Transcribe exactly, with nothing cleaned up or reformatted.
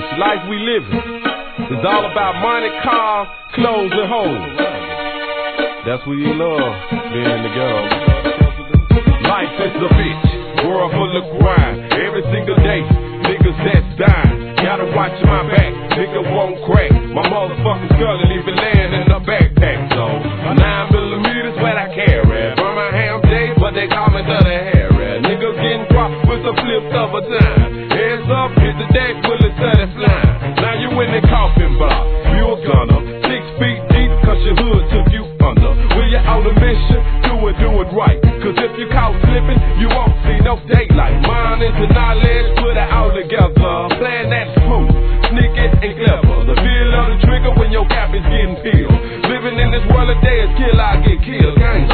life we living. It's all about money, cars, clothes, and homes. That's what you love, being together. Life is a bitch, world full of crime. Every single day, niggas that's dying. Gotta watch my back, nigga won't crack. My motherfucking skull and leave it laying in the backpack. So, nine millimeters what I carry. Birmingham days, but they call me to the Harry. Niggas getting dropped with the flips of a dime. Heads up, hit the deck, bullet to the slime. Now you in the coffin block, you a gunner. Six feet deep, cause your hood took you under. When you're out of mission, do it, do it right. Cause if you caught slipping, you won't see no daylight. Mine is the knowledge, put it all together. Plan that smooth, sneaky and clever. The feel of the trigger when your cap is getting peeled. Living in this world of days, kill, I get killed. Gang